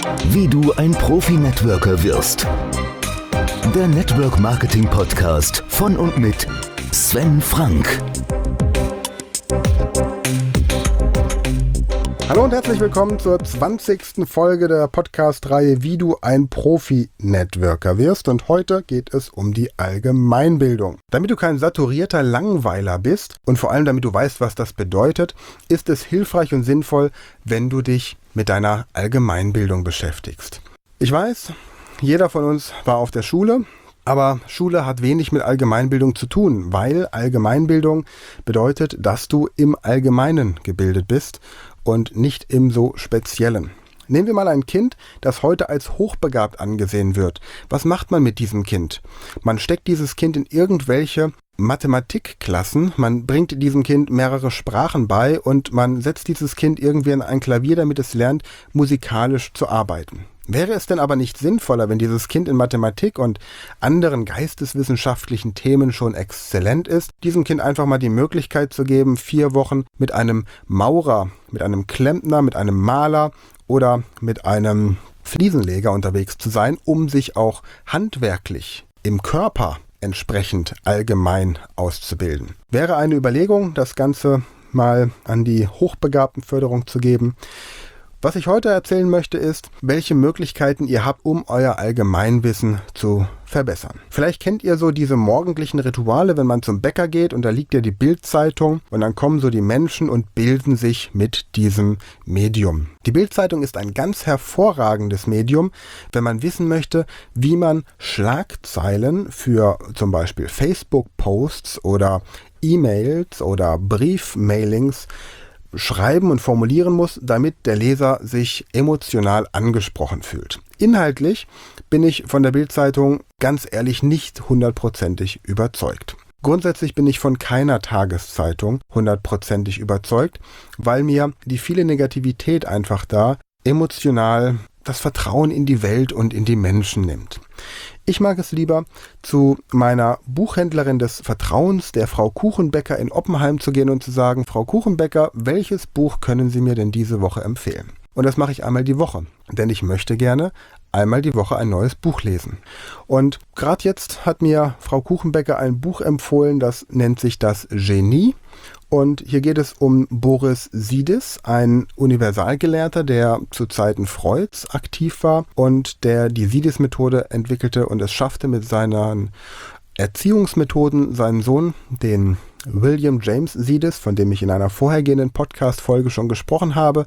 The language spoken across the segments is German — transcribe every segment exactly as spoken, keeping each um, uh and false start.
Wie du ein Profi-Networker wirst. Der Network Marketing Podcast von und mit Sven Frank. Hallo und herzlich willkommen zur zwanzigsten Folge der Podcast-Reihe Wie du ein Profi-Networker wirst. Und heute geht es um die Allgemeinbildung. Damit du kein saturierter Langweiler bist und vor allem damit du weißt, was das bedeutet, ist es hilfreich und sinnvoll, wenn du dich mit deiner Allgemeinbildung beschäftigst. Ich weiß, jeder von uns war auf der Schule, aber Schule hat wenig mit Allgemeinbildung zu tun, weil Allgemeinbildung bedeutet, dass du im Allgemeinen gebildet bist und nicht im so Speziellen. Nehmen wir mal ein Kind, das heute als hochbegabt angesehen wird. Was macht man mit diesem Kind? Man steckt dieses Kind in irgendwelche Mathematikklassen, man bringt diesem Kind mehrere Sprachen bei und man setzt dieses Kind irgendwie an ein Klavier, damit es lernt, musikalisch zu arbeiten. Wäre es denn aber nicht sinnvoller, wenn dieses Kind in Mathematik und anderen geisteswissenschaftlichen Themen schon exzellent ist, diesem Kind einfach mal die Möglichkeit zu geben, vier Wochen mit einem Maurer, mit einem Klempner, mit einem Maler oder mit einem Fliesenleger unterwegs zu sein, um sich auch handwerklich im Körper entsprechend allgemein auszubilden. Wäre eine Überlegung, das Ganze mal an die Hochbegabtenförderung zu geben. Was ich heute erzählen möchte, ist, welche Möglichkeiten ihr habt, um euer Allgemeinwissen zu verbessern. Vielleicht kennt ihr so diese morgendlichen Rituale, wenn man zum Bäcker geht und da liegt ja die Bild-Zeitung und dann kommen so die Menschen und bilden sich mit diesem Medium. Die Bild-Zeitung ist ein ganz hervorragendes Medium, wenn man wissen möchte, wie man Schlagzeilen für zum Beispiel Facebook-Posts oder E-Mails oder Briefmailings schreiben und formulieren muss, damit der Leser sich emotional angesprochen fühlt. Inhaltlich bin ich von der Bild-Zeitung ganz ehrlich nicht hundertprozentig überzeugt. Grundsätzlich bin ich von keiner Tageszeitung hundertprozentig überzeugt, weil mir die viele Negativität einfach da emotional das Vertrauen in die Welt und in die Menschen nimmt. Ich mag es lieber, zu meiner Buchhändlerin des Vertrauens, der Frau Kuchenbecker in Oppenheim zu gehen und zu sagen, Frau Kuchenbecker, welches Buch können Sie mir denn diese Woche empfehlen? Und das mache ich einmal die Woche, denn ich möchte gerne einmal die Woche ein neues Buch lesen. Und gerade jetzt hat mir Frau Kuchenbecker ein Buch empfohlen, das nennt sich Das Genie. Und hier geht es um Boris Sidis, ein Universalgelehrter, der zu Zeiten Freuds aktiv war und der die Sidis-Methode entwickelte und es schaffte, mit seinen Erziehungsmethoden seinen Sohn, den William James Sidis, von dem ich in einer vorhergehenden Podcast-Folge schon gesprochen habe,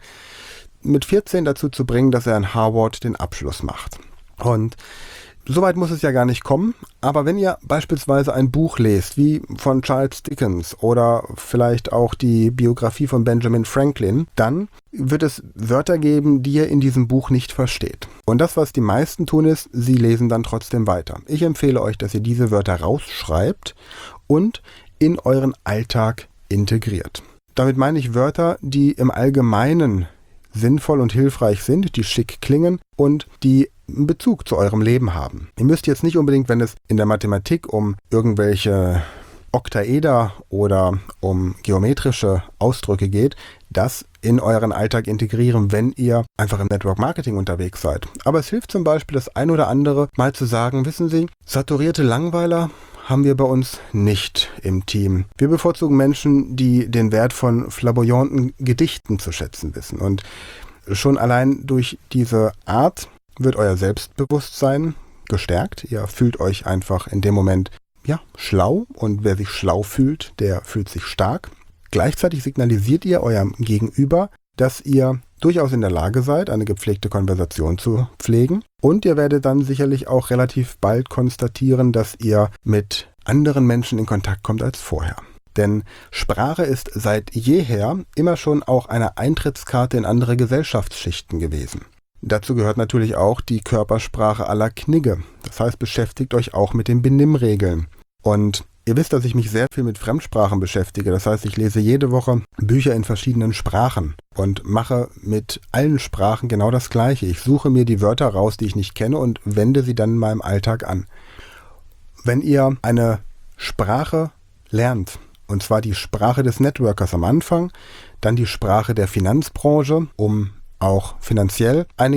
mit vierzehn dazu zu bringen, dass er an Harvard den Abschluss macht. Und soweit muss es ja gar nicht kommen, aber wenn ihr beispielsweise ein Buch lest, wie von Charles Dickens oder vielleicht auch die Biografie von Benjamin Franklin, dann wird es Wörter geben, die ihr in diesem Buch nicht versteht. Und das, was die meisten tun, ist, sie lesen dann trotzdem weiter. Ich empfehle euch, dass ihr diese Wörter rausschreibt und in euren Alltag integriert. Damit meine ich Wörter, die im Allgemeinen sinnvoll und hilfreich sind, die schick klingen und die einen Bezug zu eurem Leben haben. Ihr müsst jetzt nicht unbedingt, wenn es in der Mathematik um irgendwelche Oktaeder oder um geometrische Ausdrücke geht, das in euren Alltag integrieren, wenn ihr einfach im Network Marketing unterwegs seid. Aber es hilft zum Beispiel das ein oder andere mal zu sagen, wissen Sie, saturierte Langweiler haben wir bei uns nicht im Team. Wir bevorzugen Menschen, die den Wert von flamboyanten Gedichten zu schätzen wissen. Und schon allein durch diese Art wird euer Selbstbewusstsein gestärkt. Ihr fühlt euch einfach in dem Moment ja, schlau. Und wer sich schlau fühlt, der fühlt sich stark. Gleichzeitig signalisiert ihr eurem Gegenüber, dass ihr durchaus in der Lage seid, eine gepflegte Konversation zu pflegen. Und ihr werdet dann sicherlich auch relativ bald konstatieren, dass ihr mit anderen Menschen in Kontakt kommt als vorher. Denn Sprache ist seit jeher immer schon auch eine Eintrittskarte in andere Gesellschaftsschichten gewesen. Dazu gehört natürlich auch die Körpersprache à la Knigge. Das heißt, beschäftigt euch auch mit den Benimmregeln. Und ihr wisst, dass ich mich sehr viel mit Fremdsprachen beschäftige. Das heißt, ich lese jede Woche Bücher in verschiedenen Sprachen und mache mit allen Sprachen genau das Gleiche. Ich suche mir die Wörter raus, die ich nicht kenne und wende sie dann in meinem Alltag an. Wenn ihr eine Sprache lernt, und zwar die Sprache des Networkers am Anfang, dann die Sprache der Finanzbranche, um auch finanziell einiges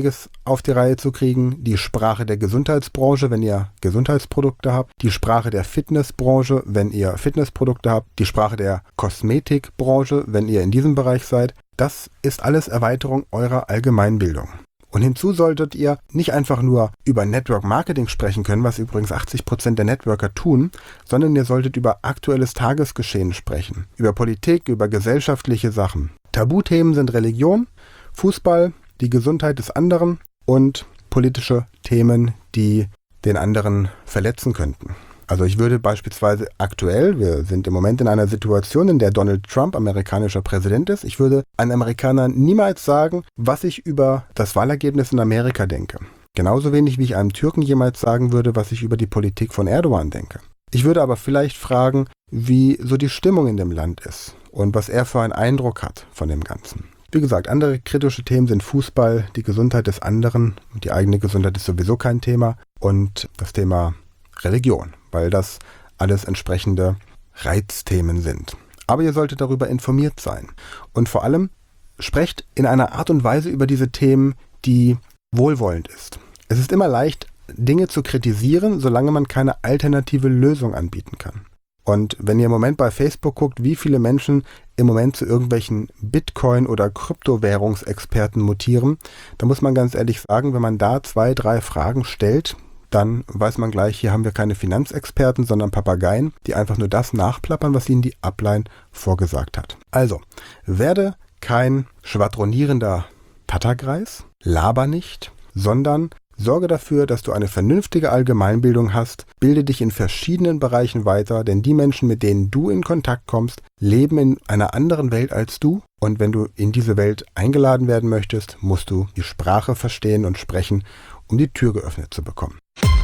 auf die Reihe zu kriegen, die Sprache der Gesundheitsbranche, wenn ihr Gesundheitsprodukte habt, die Sprache der Fitnessbranche, wenn ihr Fitnessprodukte habt, die Sprache der Kosmetikbranche, wenn ihr in diesem Bereich seid. Das ist alles Erweiterung eurer Allgemeinbildung. Und hinzu solltet ihr nicht einfach nur über Network Marketing sprechen können, was übrigens achtzig Prozent der Networker tun, sondern ihr solltet über aktuelles Tagesgeschehen sprechen, über Politik, über gesellschaftliche Sachen. Tabuthemen sind Religion, Fußball, die Gesundheit des anderen und politische Themen, die den anderen verletzen könnten. Also ich würde beispielsweise aktuell, wir sind im Moment in einer Situation, in der Donald Trump amerikanischer Präsident ist, ich würde einem Amerikaner niemals sagen, was ich über das Wahlergebnis in Amerika denke. Genauso wenig wie ich einem Türken jemals sagen würde, was ich über die Politik von Erdogan denke. Ich würde aber vielleicht fragen, wie so die Stimmung in dem Land ist und was er für einen Eindruck hat von dem Ganzen. Wie gesagt, andere kritische Themen sind Fußball, die Gesundheit des anderen, die eigene Gesundheit ist sowieso kein Thema und das Thema Religion, weil das alles entsprechende Reizthemen sind. Aber ihr solltet darüber informiert sein. Und vor allem sprecht in einer Art und Weise über diese Themen, die wohlwollend ist. Es ist immer leicht, Dinge zu kritisieren, solange man keine alternative Lösung anbieten kann. Und wenn ihr im Moment bei Facebook guckt, wie viele Menschen im Moment zu irgendwelchen Bitcoin- oder Kryptowährungsexperten mutieren, dann muss man ganz ehrlich sagen, wenn man da zwei, drei Fragen stellt, dann weiß man gleich, hier haben wir keine Finanzexperten, sondern Papageien, die einfach nur das nachplappern, was ihnen die Upline vorgesagt hat. Also, werde kein schwadronierender Tattergreis, laber nicht, sondern sorge dafür, dass du eine vernünftige Allgemeinbildung hast, bilde dich in verschiedenen Bereichen weiter, denn die Menschen, mit denen du in Kontakt kommst, leben in einer anderen Welt als du und wenn du in diese Welt eingeladen werden möchtest, musst du die Sprache verstehen und sprechen, um die Tür geöffnet zu bekommen.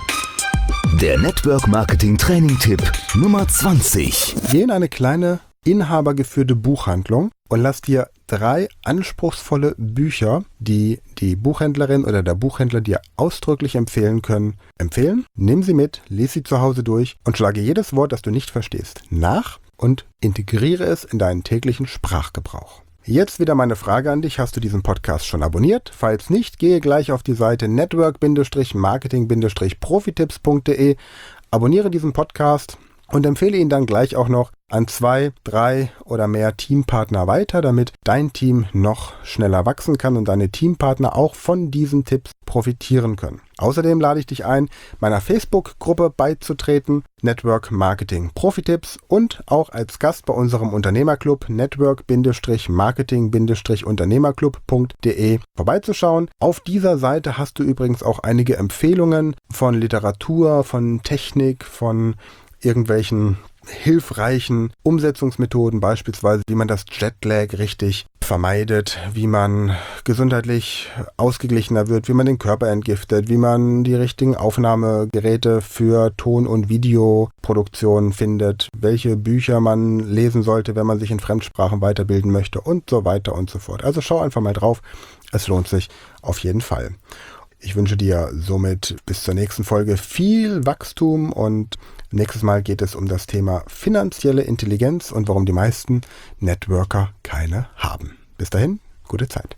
Der Network Marketing Training Tipp Nummer zwanzig. Geh in eine kleine inhabergeführte Buchhandlung und lass dir drei anspruchsvolle Bücher, die die Buchhändlerin oder der Buchhändler dir ausdrücklich empfehlen können, empfehlen. Nimm sie mit, lese sie zu Hause durch und schlage jedes Wort, das du nicht verstehst, nach und integriere es in deinen täglichen Sprachgebrauch. Jetzt wieder meine Frage an dich. Hast du diesen Podcast schon abonniert? Falls nicht, gehe gleich auf die Seite network marketing profitipps punkt de, abonniere diesen Podcast und empfehle ihn dann gleich auch noch an zwei, drei oder mehr Teampartner weiter, damit dein Team noch schneller wachsen kann und deine Teampartner auch von diesen Tipps profitieren können. Außerdem lade ich dich ein, meiner Facebook-Gruppe beizutreten, Network Marketing Profitipps, und auch als Gast bei unserem Unternehmerclub network marketing unternehmerclub punkt de vorbeizuschauen. Auf dieser Seite hast du übrigens auch einige Empfehlungen von Literatur, von Technik, von irgendwelchen hilfreichen Umsetzungsmethoden, beispielsweise wie man das Jetlag richtig vermeidet, wie man gesundheitlich ausgeglichener wird, wie man den Körper entgiftet, wie man die richtigen Aufnahmegeräte für Ton- und Videoproduktion findet, welche Bücher man lesen sollte, wenn man sich in Fremdsprachen weiterbilden möchte und so weiter und so fort. Also schau einfach mal drauf, es lohnt sich auf jeden Fall. Ich wünsche dir somit bis zur nächsten Folge viel Wachstum und nächstes Mal geht es um das Thema finanzielle Intelligenz und warum die meisten Networker keine haben. Bis dahin, gute Zeit.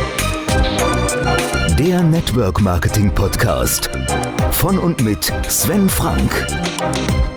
Der Network Marketing Podcast von und mit Sven Frank.